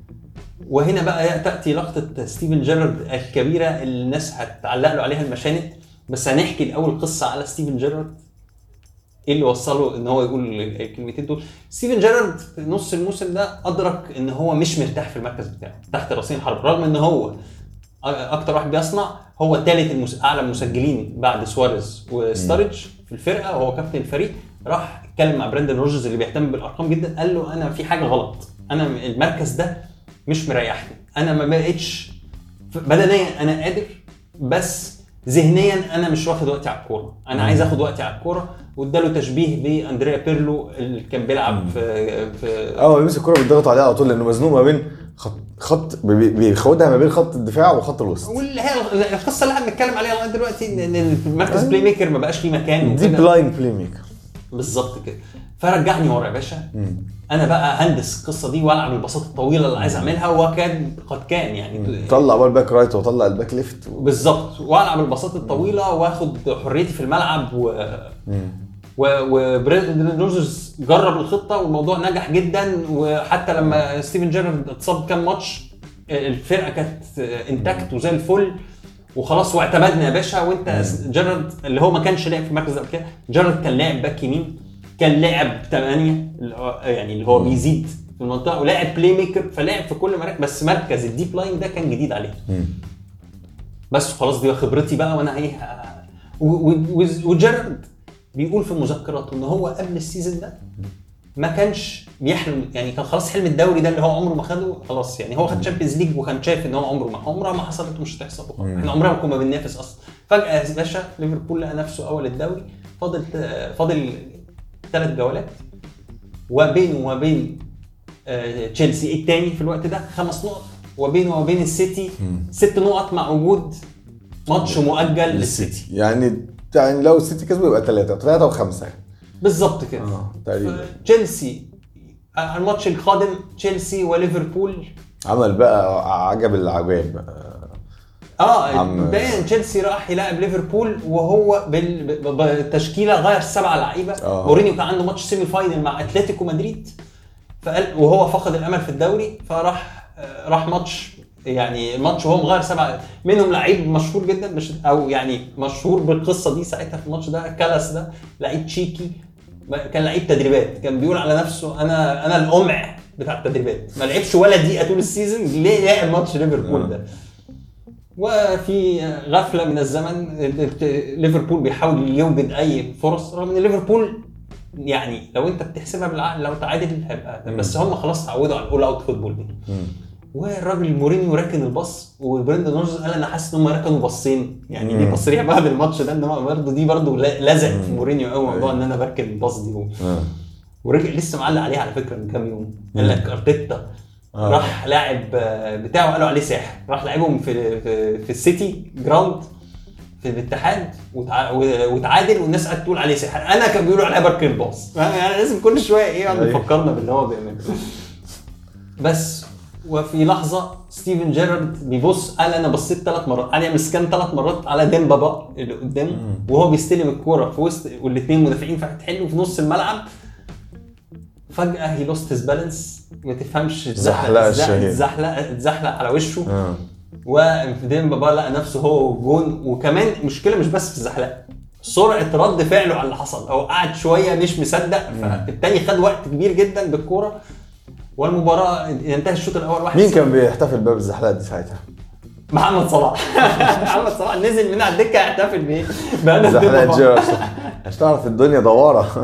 وهنا بقى تاتي لقطه ستيفن جيرارد الكبيره اللي الناس هتعلق له عليها المشانق. بس هنحكي الاول قصه على ستيفن جيرارد ايه اللي وصله ان هو يقول الكلمتين دول. ستيفن جيرارد في نص الموسم ده ادرك ان هو مش مرتاح في المركز بتاعه تحت راسين الحرب رغم ان هو اكتر واحد بيصنع. هو ثالث المس... اعلى مسجلين بعد سواريز وستاريدج في الفرقه وهو كابتن الفريق. راح اتكلم مع براندن روجرز اللي بيهتم بالارقام جدا قال له انا في حاجه غلط، انا المركز ده مش مريحني، انا ما بقتش بدنيا انا قادر بس ذهنيا انا مش واخد وقتي على الكوره، انا عايز اخد وقتي على الكوره. واداله تشبيه باندريا بيرلو اللي كان بيلعب في في اه بيمسك الكوره بيضغط عليها على طول لانه مزنوق ما بين خط خط بياخدها ما بين خط الدفاع وخط الوسط. واللي هي القصه اللي احنا بنتكلم عليها لغايه دلوقتي ان المركز بلاي ميكر ما بقاش ليه مكان. دي بلاين بلاي ميكر بالظبط كده. فرجعني ورا يا باشا. مم. انا بقى هندس القصه دي والعب البساطه الطويله اللي عايز اعملها وكان قد كان يعني طلع بقى الباك رايت وطلع الباك ليفت و... بالظبط والعب البساطه الطويله واخد حريتي في الملعب و وبراندن روجرز جرب الخطه والموضوع نجح جدا. وحتى لما ستيفن جيرارد اتصاب كام ماتش الفرقه كانت انتاكت وزي الفل وخلاص واعتمدنا يا باشا. وانت جيرارد اللي هو ما كانش لاعب في المركز ده كده، جيرارد كان لاعب باك يمين، كان لاعب ثمانية يعني اللي هو بيزيد في المنطقه ولاعب بلاي ميكر، فلاعب في كل مركز. بس مركز الديب لاين ده كان جديد عليه. بس خلاص دي خبرتي بقى وانا ايه. وجيرارد بيقول في مذكراته ان هو قبل السيزون ده ما كانش بيحلم يعني كان خلاص حلم الدوري ده اللي هو عمره ما خده خلاص يعني. هو خد تشامبيونز ليج وكان شايف ان هو عمره ما عمره ما حصلت ومش هتحصل. احنا عمرنا ما كنا بننافس اصلا. فجاه يا باشا ليفربول لقى نفسه اول الدوري. فاضل فاضل ثلاث جولات وبينه وبين تشيلسي الثاني في الوقت ده خمس نقط وبينه وبين السيتي ست نقط مع وجود ماتش مؤجل للسيتي. يعني يعني لو السيتي كسبوا يبقى ثلاثة ثلاثة وخمسة بالظبط كده. اه تقريبا. تشيلسي الماتش القادم تشيلسي وليفربول عمل بقى عجب العجاب بقى. اه باين تشيلسي راح يلعب ليفربول وهو بالتشكيله غير سبعه لعيبه. آه. مورينيو كان عنده ماتش سيمي فاينل مع اتلتيكو مدريد فقال وهو فقد الامل في الدوري فراح راح ماتش يعني الماتش وهو مغير سبعه منهم لعيب مشهور جدا مش او يعني مشهور بالقصه دي ساعتها في الماتش ده. كالاس ده لعيب تشيكي كان لعيب تدريبات كان بيقول على نفسه انا انا القمع بتاع التدريبات ما لعبش ولا دقيقه طول السيزون ليه لعب ماتش ليفربول ده. وفي غفله من الزمن ليفربول بيحاول يوجد اي فرص رغم ان ليفربول يعني لو انت بتحسبها بالعقل لو تعادل هيبقى بس هم خلاص تعودوا على الاول اوت فوتبول دي. والراجل مورينيو راكن الباص وبرندن روجرز قال انا حاسس ان هم ركنوا باصين يعني دي تصريح بعد الماتش ده ان هو برضه دي برضه لزق في مورينيو قوي موضوع ان انا بركن الباص دي ورجع لسه معلق عليه على فكره من كام يوم قال لك ارتيتا آه. راح لاعب بتاعه قالوا عليه ساحر راح لعبهم في في, في السيتي جراوند في الاتحاد وتعادل والناس قاعده تقول عليه ساحر. انا كان بيقولوا عليه بركن الباص يعني لازم كل شويه ايه يعني نفكرنا باللي هو بيعمله. بس وفي لحظه ستيفن جيرارد بيبص قال انا بصيت ثلاث مرات قال يعمل سكان ثلاث مرات على ديمبا بقى اللي قدامه وهو بيستلم الكوره في وسط والاثنين مدافعين فتحلوا في نص الملعب فجاه هي لوست هيز بالانس ما تفهمش زحلق زحلق اتزحلق على وشه آه. وديمبا بقى لقى نفسه هو جون. وكمان مشكله مش بس في الزحلقه سرعه رد فعله على اللي حصل هو قعد شويه مش مصدق فالتاني خد وقت كبير جدا بالكوره والمباراه انتهى الشوط الاول واحد. مين كان بيحتفل باب الزحلقه دي ساعتها؟ محمد صلاح. محمد صلاح نزل من على الدكه يحتفل بيه بقى زحلقه جيرارد عشان تعرف الدنيا دواره.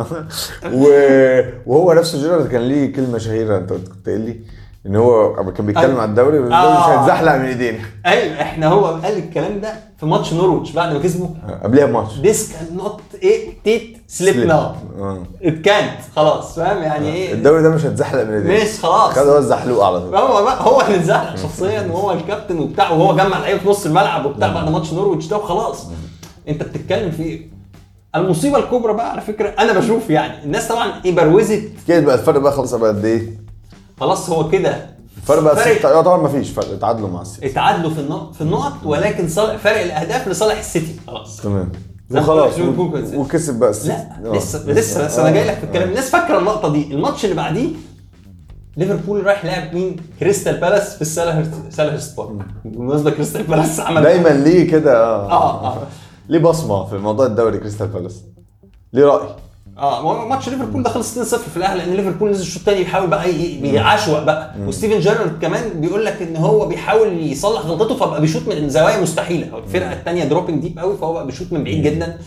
وهو نفسه جيرارد كان ليه كلمه شهيره انت كنت قايل لي ان هو كان بيتكلم على الدوري والدوري مش هيتزحلق من ايدينا. ايوه احنا هو قال الكلام ده في ماتش نورويتش بعد ما كسبوا قبلها بماتش ديس كان نوت ايه تيت سليب ناو اتكانت خلاص فاهم يعني ايه الدوري ده مش هيتزحلق من ايدينا مش خلاص خد هو الزحلوق على طول هو هو اللي اتزحلق شخصيا وهو الكابتن وبتاع وهو جمع لعيبه في نص الملعب وبتاع بعد ماتش نورويتش ده وخلاص. انت بتتكلم في ايه المصيبه الكبرى بقى على فكره انا بشوف يعني الناس طبعا ايه بروزت كده بقى الفرق بقى خلاص بقى قد ايه خلاص هو كده فرق بقى ستة طبعا ما فيش فرق اتعادلوا مع السيتي اتعادلوا في النقط في النقط ولكن فرق الاهداف لصالح السيتي خلاص تمام وخلاص وكسب بقى لا لسه لسه بس انا جاي لك في الكلام الناس فاكره اللقطه دي. الماتش اللي بعديه ليفربول رايح لعب مين كريستال بالاس في السيلهرست بارك. بالمناسبه كريستال بالاس عمل دايما ليه كده اه اه ليه بصمه في موضوع الدوري كريستال بالاس ليه راي اه ماتش ليفربول ده خلص اتنين صفر في الاهلي لان ليفربول نزل الشوط الثاني بيحاول بقى بيعشوق بقى مم. وستيفن جيرارد كمان بيقول لك ان هو بيحاول يصلح غلطته فبقى بيشوط من زوايا مستحيله الفرقه الثانيه دروبنج ديب قوي فهو بقى بيشوط من بعيد جدا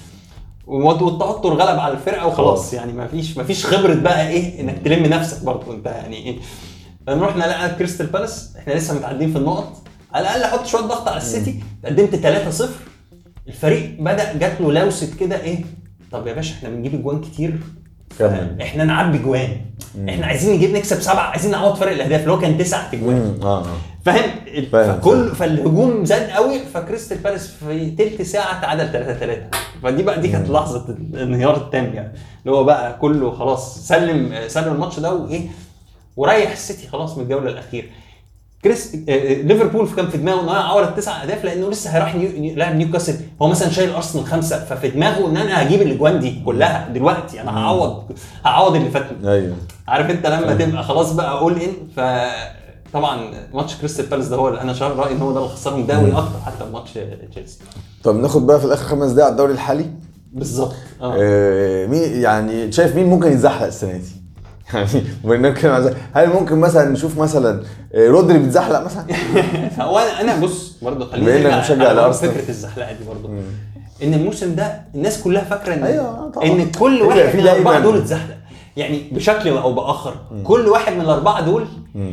والتوتر غلب على الفرقه وخلاص يعني ما فيش ما فيش خبره بقى ايه انك تلم نفسك برضه انت يعني ايه. فنروح نلاقي كريستال بالاس احنا لسه متعدين في النقط على الاقل حط شويه ضغط على السيتي قدمت ثلاثة صفر الفريق بدا جات له لوسه كده ايه طب يا باشا احنا بنجيب اجوان كتير احنا نعبي جوان احنا عايزين نجيب نكسب سبعة عايزين نعوض فرق الاهداف اللي هو كان تسعة اجوان اه فاهم فكل فالهجوم زاد قوي فكريستال بالاس في تلت ساعه تعادل ثلاثة ثلاثة فدي بقى دي كانت لحظه الانهيار التام يعني اللي هو بقى كله خلاص سلم سلم الماتش ده وايه وريح السيتي خلاص من الجوله الاخيره. كريس ليفربول كان في دماغه ان هو يعوض التسع اهداف لانه لسه هيروح يلعب نيوكاسل هو مثلا شايل ارسنال خمسه ففي دماغه ان انا هجيب الاجوان دي كلها دلوقتي انا هعوض هعوض اللي فات. ايوه عارف انت لما تبقى خلاص بقى اقول ان فطبعا ماتش كريستال بالاس ده هو اللي انا شايف رايي ان هو ده اللي خسرهم دوري اكتر حتى ماتش تشيلسي. طب ناخد بقى في الاخر خمس دقايق على الدوري الحالي بالظبط اه. آه مين يعني شايف مين ممكن يتزحلق السنه دي يعني ممكن هل ممكن مثلا نشوف مثلا رودري بيتزحلق مثلا؟ هو انا بص برضه خلينا نرجع على فكره الزحلقه دي برضه ان الموسم ده الناس كلها فاكره ان أيوة ان كل واحد من الاربعه دول اتزحلق يعني بشكل او باخر مم. كل واحد من الاربعه دول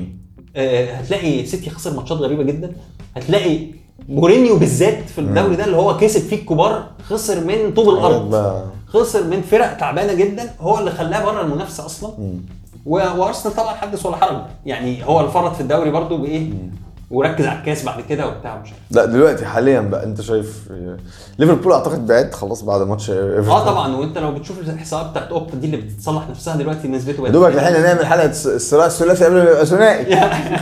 آه هتلاقي سيتي خسر ماتشات غريبه جدا هتلاقي مورينيو بالذات في الدوري ده اللي هو كسب فيه الكبار خسر من طوب الارض خسر من فرق تعبانه جدا هو اللي خلاه بره المنافسه اصلا وارسنال طبعا حدث ولا حرج يعني هو اللي فرط في الدوري برضو بايه وركز على الكاس بعد كده وبتاع مش عارف. لا دلوقتي حاليا بقى انت شايف ليفربول اعتقد بعد خلاص بعد ماتش ايفرتون. اه طبعا، وانت لو بتشوف الاحصاءات بتاعت اوبتا دي اللي بتصلح نفسها دلوقتي نسبته بقت دوبك الحين نعمل حلقه الصراع الثلاثي قبل الثنائي.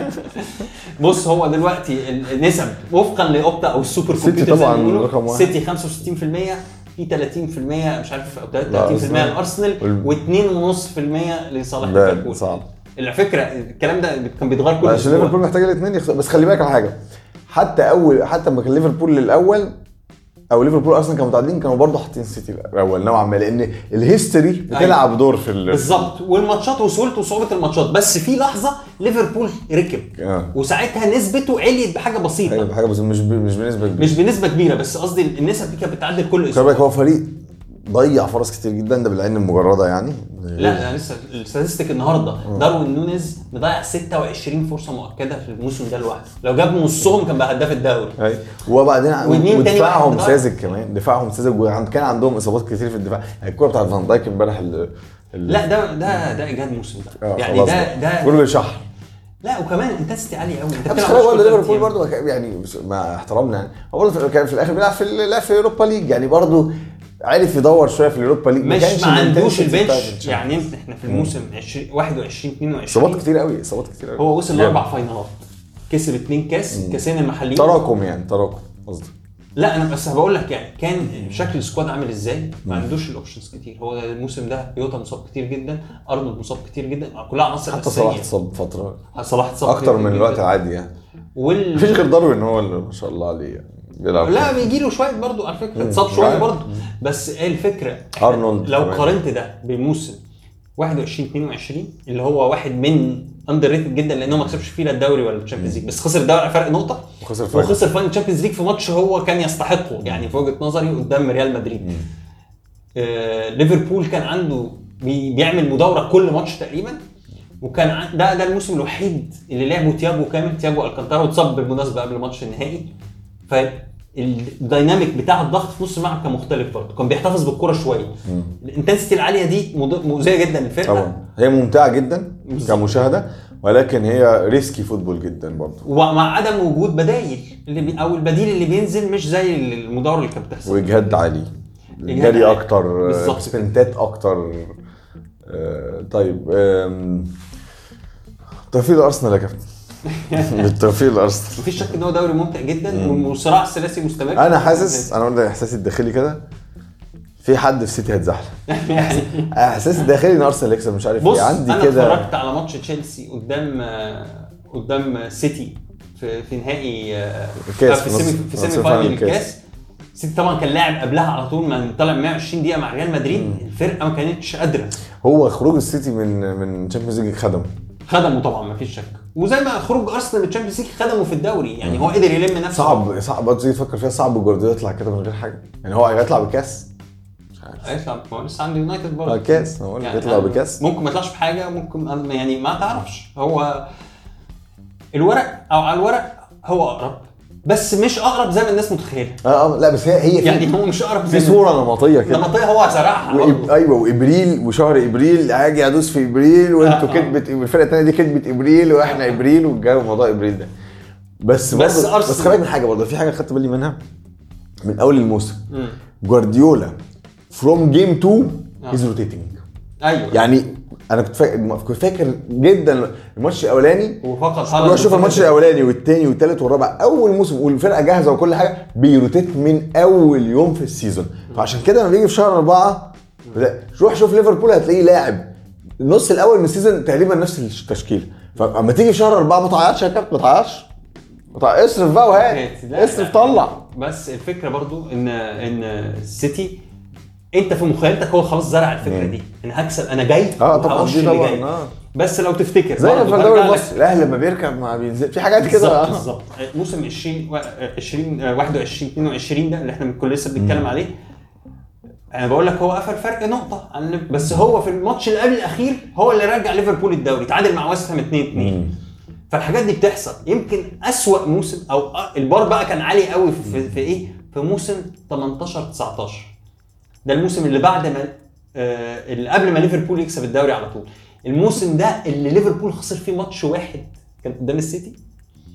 بص هو دلوقتي النسب وفقا لاوبتا او السوبر كمبيوتر طبعا رقم واحد، سيتي خمسة وستين بالمية، في ثلاثين بالمية مش عارف او ثلاثين بالمية لارسنال واثنين فاصلة خمسة بالمية لصالح ليفربول. صعب الفكره الكلام ده كان بيتغير كل اسبوع، ليفربول محتاج الاثنين يخ... بس خلي بالك على حاجه، حتى اول حتى لما كان ليفربول الاول او ليفربول اصلا كانوا متعادلين كانوا برضه حاطين سيتي الاول نوعا ما، لان الهيستوري بتلعب أيوة. دور في ال... بالظبط، والماتشات وسهولته وصعوبه الماتشات، بس في لحظه ليفربول ركب آه. وساعتها نسبته عليت بحاجه بسيطه ايوه بحاجه بس مش ب... مش بنسبه كبيره مش بنسبه كبيره بس قصدي النسب دي كانت بتعدل كل اسبوع. هو فريق ضيع فرص كتير جدا ده بالعين المجرده يعني. لا انا لسه الستاتستيك النهارده م. داروين نونيز مضيع ستة وعشرين فرصه مؤكده في الموسم ده لوحده، لو جاب نصهم كان بقى هداف الدوري. ايوه وبعدين ودفاعهم ساذج كمان، دفاعهم ساذج وكان عندهم اصابات كتير في الدفاع. الكوره بتاعت فان دايك امبارح ال... ال... لا ده ده ده ايجاد الموسم ده يعني ده ده كله شهر. لا وكمان انتنسيتي عاليه قوي. انت بتتكلم على ليفربول برضه يعني مع احترامنا يعني هو برضه كان في الاخر بيلعب في لا في اوروبا ليج يعني برضه عارف يدور شويه في اليوروبا ليج، مش ما عندوش البنش يعني. احنا في الموسم عشرين واحد وعشرين اثنين وعشرين اصابات كتير قوي اصابات كتير قوي. هو وصل لاربع فاينالات، كسب اثنين كاس مم. كاسين المحليين تراكم يعني تراكم قصدي. لا انا بس هقول لك يعني كان شكل السكواد عامل ازاي، ما عندوش الاوبشنز كتير. هو الموسم ده يوتا مصاب كتير جدا، ارنولد مصاب كتير جدا، كلها عناصر حتى صلاح اتصاب فتره، صلاح اتصاب اكتر من الوقت العادي يعني. وال... مفيش غير داروين هو اللي ما شاء الله عليه يعني بيلعب. لا بيجي له شويه برضو على فكره، اتصاب شويه برضو، بس ايه الفكره ارنولد لو قارنت ده بموسم واحد وعشرين اثنين وعشرين اللي هو واحد من اندر ريتد جدا لانه ما كسبش فيه لا الدوري ولا الشامبيونز ليج، بس خسر الدوري فرق نقطه وخسر فاينل وخسر فاينل الشامبيونز ليج في ماتش هو كان يستحقه يعني في وجهه نظري قدام ريال مدريد. آه ليفربول كان عنده بي بيعمل مداوره كل ماتش تقريبا، وكان ده ده الموسم الوحيد اللي لعبه تياجو كامل، تياجو الكانتارا واتصاب بالمناسبه قبل ماتش النهائي. فالديناميك بتاع الضغط في نص الملعب كان مختلف برضه، كان بيحتفظ بالكره شويه. الانتنسيتي العاليه دي مؤذيه جدا للفرقه طبعا، هي ممتعه جدا كمشاهده ولكن هي ريسكي فوتبول جدا برضه، ومع عدم وجود بدايل اللي بي او البديل اللي بينزل مش زي المداوره اللي كانت بتحصل، واجهاد عالي جري اكتر سبنتات اكتر. آه طيب توفيق الارسنال يا كابتن. بالتوفيق الارسنال مفيش شك ان هو دوري ممتع جدا والصراع الثلاثي مستمر. انا حاسس انا قلت احساسي الداخلي كده في حد في سيتي هيتزحلق. احساسي الداخلي ان ارسنال يكسب مش عارف ايه عندي كده. انا اتفرجت على ماتش تشيلسي قدام قدام سيتي في في نهائي الكاس في سيمي في سيمي فاينل الكاس. سيتي طبعا كان لاعب قبلها على طول ما طلع مية وعشرين دقيقه مع ريال مدريد. مم. الفرقه ما كانتش قادره. هو خروج السيتي من من تشامبيونز ليج خدمه خدمه طبعا ما فيش شك، وزي ما خروج ارسنال من الشامبيونز ليج خدمه في الدوري يعني. هو قدر يلم نفسه. صعب صعب تيجي تفكر فيها، صعب جوارديولا يطلع كده من غير حاجه يعني. هو هيطلع بكاس مش عارف هيطلع، هو لسه عنده يونايتد برضه كاس، هو يعني يطلع بكاس ممكن ما يطلعش بحاجه، ممكن يعني ما تعرفش. هو الورق او على الورق هو اقرب بس مش اقرب زي ما الناس متخيله. اه لا بس هي هي يعني هو مش اقرب في صوره نمطيه كده نمطيه هو زرعها وإب... ايوه وابريل وشهر ابريل هاجي ادوس في ابريل وانتوا آه كدبت الفرقه الثانيه دي كدبت ابريل واحنا ابريل والجو موضوع ابريل ده. بس بس بس خلي بالك من حاجه برضه، في حاجه خدت بالي منها من اول الموسم. جوارديولا فروم جيم اتنين هيز روتيتنج. ايوه يعني انا كنت فاكر كنت فاكر جدا الماتش الاولاني وفقط حاله اشوف الماتش الاولاني والثاني والثالث والرابع اول موسم والفرقه جاهزه وكل حاجه بيروتيت من اول يوم في السيزون. فعشان كده لما بيجي في شهر أربعة روح شوف ليفربول هتلاقيه لاعب النص الاول من السيزون تقريبا نفس التشكيل. فاما تيجي في شهر أربعة ما تعيطش يا كابتن، ما تعيطش اصرف بقى وهات اصرف طلع. بس الفكره برضو ان ان السيتي انت في مخيلتك هو خلاص زرع الفكره دي، انا هكسب انا جاي اه طبعا دي طبعا اه. بس لو تفتكر زي في الدوري المصري الاهلي لما بيركب ما بينزل في حاجات كده بالظبط. موسم عشرين عشرين واحد وعشرين اثنين وعشرين ده اللي احنا كل لسه بنتكلم عليه، انا بقول لك هو قفل فرق نقطه عن بس هو في الماتش اللي قبل الاخير هو اللي رجع ليفربول الدوري، تعادل مع ويست هام اتنين اتنين. فالحاجات دي بتحصل. يمكن اسوأ موسم او البار بقى كان عالي قوي في, في ايه في موسم تمنتاشر تسعتاشر، ده الموسم اللي بعد ما آه اللي قبل ما ليفربول يكسب الدوري على طول. الموسم ده اللي ليفربول خسر فيه ماتش واحد كان قدام السيتي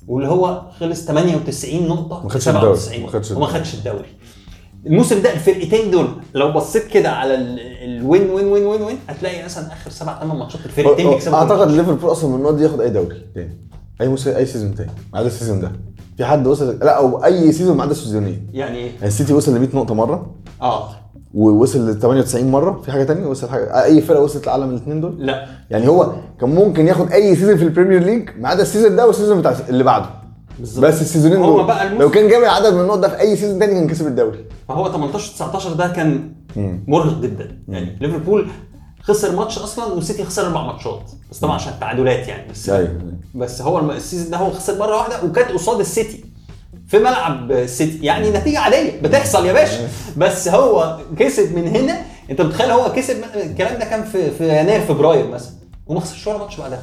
واللي هو خلص ثمانية وتسعين نقطه ما خدش سبعة وتسعين الدوري وما خدش الدوري. الموسم ده الفرقتين دول لو بصيت كده على الوين وين وين وين وين هتلاقي مثلا اخر سبع ثمان ماتشات الفرقتين بيكسبوا. اعتقد ليفربول اصلا من النقط دي ياخد اي دوري تاني، اي موسم، اي سيزون تاني ما عدا السيزون ده. في حد وصل لا او اي سيزون ما عدا السيزونين يعني ايه؟ يعني السيتي وصل ل مية نقطه مره اه ووصل ل ثمانية وتسعين مره. في حاجه تانية وصل حاجه اي فرقه وصلت العالم الاثنين دول؟ لا يعني هو كان ممكن ياخد اي سيزون في البريمير ليج ما عدا السيزون ده والسيزون بتاع اللي بعده بالزبط. بس السيزونين دول لو كان جاب عدد من النقط ده في اي سيزون تاني كان كسب الدوري. فهو تمنتاشر تسعتاشر ده كان مرهق جدا. يعني ليفربول خسر ماتش اصلا والسيتي خسر اربع ماتشات بس طبعا عشان التعادلات يعني. بس أيوة. بس هو السيزون ده هو خسر مره واحده وكانت قصاد السيتي في ملعب السيتي، يعني نتيجه عاديه بتحصل يا باشا. بس هو كسب من هنا. انت متخيل هو كسب الكلام ده كان في في يناير فبراير مثلا وما خسرش ولا ماتش بعدها.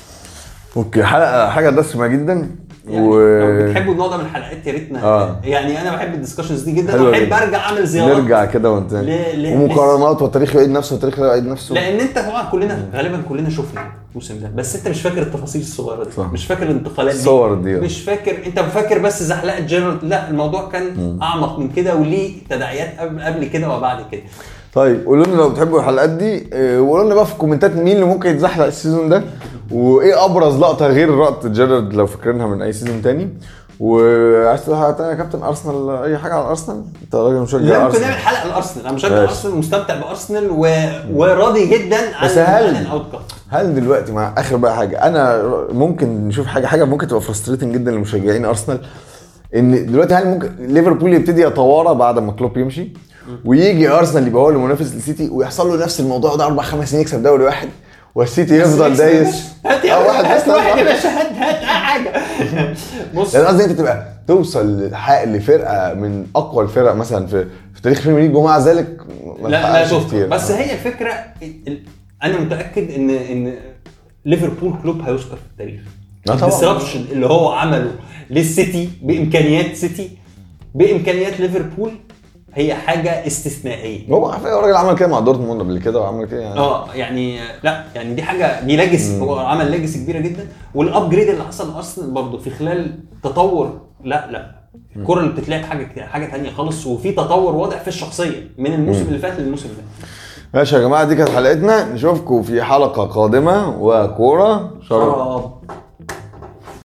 اوكي حلقه حاجه دسمه جدا يعني و... لو بتحبوا النوع ده من الحلقات يا ريتنا آه. يعني انا بحب الدسكشنز دي جدا وبحب ارجع اعمل زيارات نرجع كده وانت ل... ومقارنات والتاريخ يعيد نفسه والتاريخ يعيد نفسه لان انت طبعا كلنا غالبا كلنا شفنا الموسم ده بس انت مش فاكر التفاصيل الصغيره دي صح. مش فاكر الانتقالات دي الصور دي مش فاكر انت فاكر بس زحلقه جيرارد. لا الموضوع كان م. اعمق من كده وليه تداعيات قبل قبل كده وبعد كده. طيب قولوا لنا لو بتحبوا الحلقات دي وقولوا لنا بقى في الكومنتات مين اللي ممكن يتزحلق السيزون ده وايه ابرز لقطه غير لقطه جيرارد لو فاكرينها من اي سيزون تاني. وعايز تقول حاجه ثانيه يا كابتن ارسنال اي حاجه على ارسنال؟ انت راجل مشجع ارسنال. ممكن نعمل حلقه لارسنال. انا مشجع ارسنال ومستمتع بارسنال و... وراضي جدا عن الاوتكم. هل دلوقتي مع اخر بقى حاجه انا ممكن نشوف حاجه حاجه ممكن تبقى فرستريتنج جدا لمشجعين ارسنال ان دلوقتي هل ممكن ليفربول يبتدي يتوارى بعد ما كلوب يمشي ويجي ارسنال يبقى هو المنافس للسيتي ويحصل له نفس الموضوع ده اربع خمس سنين يكسب دوري واحد والسيتي يفضل دايس هات يا واحد بس واحد يا باشا هات هات اي حاجه. بص يعني قصدي انت تبقى توصل لحق لفرقه من اقوى الفرق مثلا في في تاريخ البريمير ليج ومع ذلك لا لا شفت بس هي الفكره انا متاكد ان ان ليفربول كلوب هيذكر في التاريخ. الديسربشن اللي هو عمله للسيتي بامكانيات سيتي بامكانيات ليفربول هي حاجه استثنائيه. هو الراجل عمل كده مع دورتموند قبل كده وعمل كده يعني اه يعني لا يعني دي حاجه دي ليجاسي. هو عمل ليجاسي كبيره جدا والابجريد اللي حصل ارسنال برضو في خلال تطور. لا لا الكره اللي بتتلعب حاجه حاجه ثانيه خالص وفي تطور واضح في الشخصيه من الموسم اللي فات للموسم ده. ماشي يا جماعه دي كانت حلقتنا. نشوفكم في حلقه قادمه وكوره شراب.